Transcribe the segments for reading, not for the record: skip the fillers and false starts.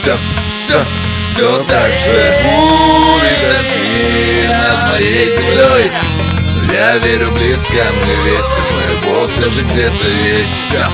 все так же. Бури, дожди над моей землей. Я верю близко мне вести, мой Бог все же где-то есть.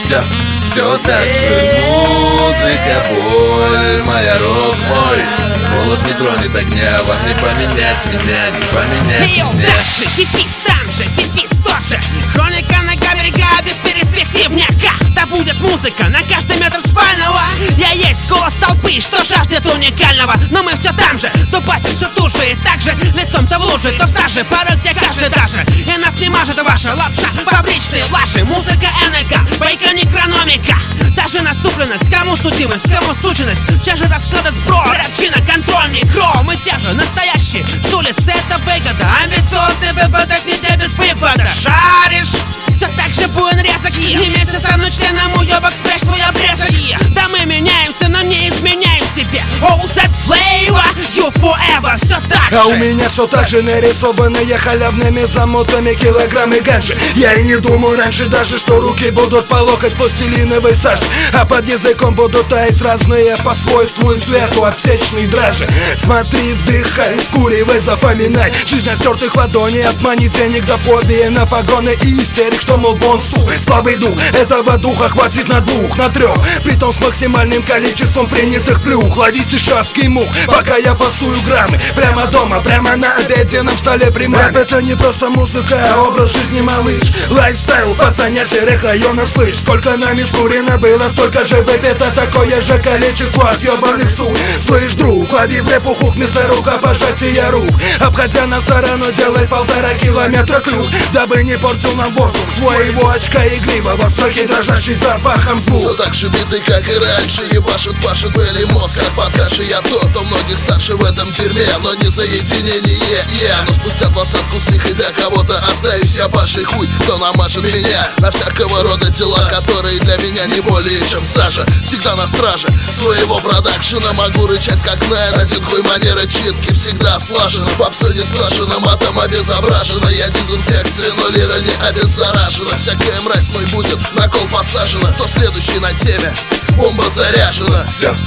Все так же. Музыка, боль, моя рок мой. Холод не тронет огня, вам не поменять меня, не поменять меня. Дальше, дефис там же, дефис тот же. Хроника на берега без перспективняка. Да будет музыка на каждый метр спального. Я есть голос толпы, что жаждет уникального. Но мы все там же, дубасим все ту же. И так же лицом-то в луже, то в саже. Порой где каши даже. И нас не мажет ваша лапша, фабричные лажи. Музыка НК, байка некрономика. Даже наступленность, кому судимость, кому сученность. Те же расклады сбро, рябчина, контроль, микро. Мы те же, настоящие, с улицы это выгода. Амбициозный выпадок, не без вывода. Шаришь, все так же буен резок. И вместе со мной членом уебок спрячь свой обрезок. Да мы меняемся, но не изменяем себе. Oh, that flavor, you forever, все так же. А у меня все так же нарисованные халявными замутами килограммы ганжи. Я и не думал раньше даже, что руки будут по локоть пластилиновой сажи. А под языком будут таять разные по свойству и цвету аптечные дрожжи. Смотри, вдыхай, вкуривай, запоминай. Жизнь на стертых ладоней, обмани денег до победы на погоны и истерик, что мол бонсту. Слабый дух, этого духа хватит на двух, на трех. Притом с максимальным количеством принятых плюх. Ловите шапки мух, пока я пасую граммы. Прямо дома, прямо на обеденном столе при маме. Рэп это не просто музыка, а образ жизни, малыш. Лайфстайл, пацаня серых районов, слышь. Сколько нами скурено было, столько же выпито, такое же количество отъебанных сук. Слышь, друг, лови в репуху вместо рукопожатия рук. Обходя на сторону, делай 1,5 километра круг, дабы не портил нам воздух твоего очка игривого, строки дрожащий запахом звук. Все так же битый, как и раньше. Ебашит, пашет, были мозг, Карпат Хаши. Я тот, кто многих старше в этом дерьме, но не за единение. Но спустя 20-ку с них и для кого-то остаюсь я башей хуй, кто намажет меня на всякого рода дела, которые для меня не более чем сажа. Всегда на страже своего продакшена. Могу рычать как Найн, один хуй, манера читки всегда слажена. Попсой не сплашена, матом обезображена. Я дезинфекция, но лира не обеззаражена. Всякая мразь мой будет на кол посажена. Кто следующий на теме? Бомба заряжена.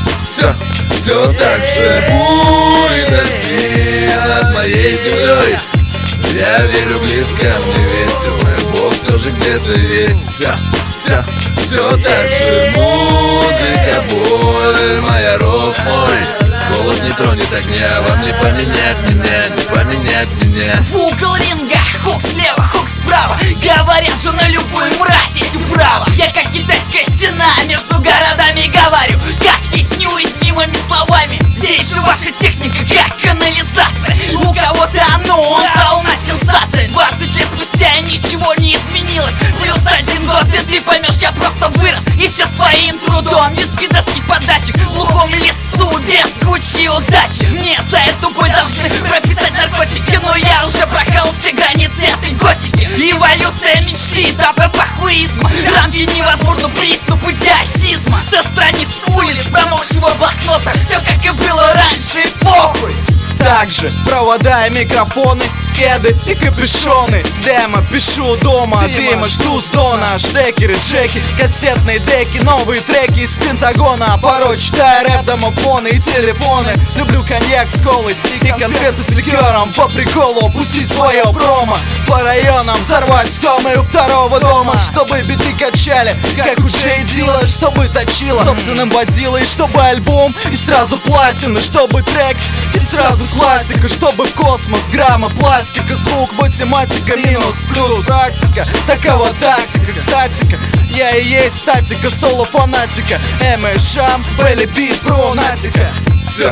Все так же. Бури, дожди над моей землей. Я верю близко мне вести, мой Бог все же где-то есть. Все так же. Музыка, боль, моя рок мой. Голод не тронет огня, вам не поменять меня, не поменять меня. В угол ринга, хук слева, хук справа. Говорят же, на любую мразь есть управа. Я как китайская стена между городами говорю, как есть неуязвимыми словами. Здесь же ваша техника как канализация. У кого-то анонс, а у нас сенсация. 20 лет спустя ничего не изменилось. Плюс 1 год и ты поймешь, я просто вырос. И все своим трудом, без пидорских подачек. В глухом лесу, без кучи удачи. Мне за эту бой должны прописать наркотики, но я уже прокал все границы этой готики. Эволюция мечты до пахуизма. Ранги невозможно приступ идиотизма. Со страниц улиц, промокшего блокнота. Все как и было раньше, похуй. Также провода и микрофоны, кеды и капюшоны. Демо пишу дома, дыма жду с дона. Штекеры, джеки, кассетные деки, новые треки из Пентагона. Порой читаю рэп, домофоны и телефоны. Люблю коньяк с колой и конфеты с ликером. По приколу пустить свое промо. По районам взорвать стомы у второго дома. Чтобы биты качали, как у Джей Дила. Чтобы точило собственным водилой. Чтобы альбом и сразу платина. Чтобы трек и сразу классика. Чтобы в космос грамма пластика. Звук, математика, минус, плюс практика. Такова тактика, статика. Я и есть статика, соло фанатика. Шам, Белли Бит, про натика. Все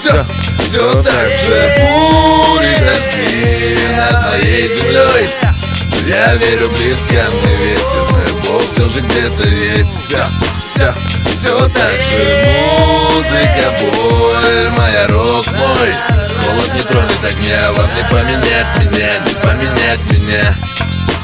так же. Бури, дожди над моей землей. Я верю близко мне вести, мой Бог все же где-то есть. Все так же. Музыка, боль, моя рок мой. Холод не тронет огня, вам не поменять меня, не поменять меня.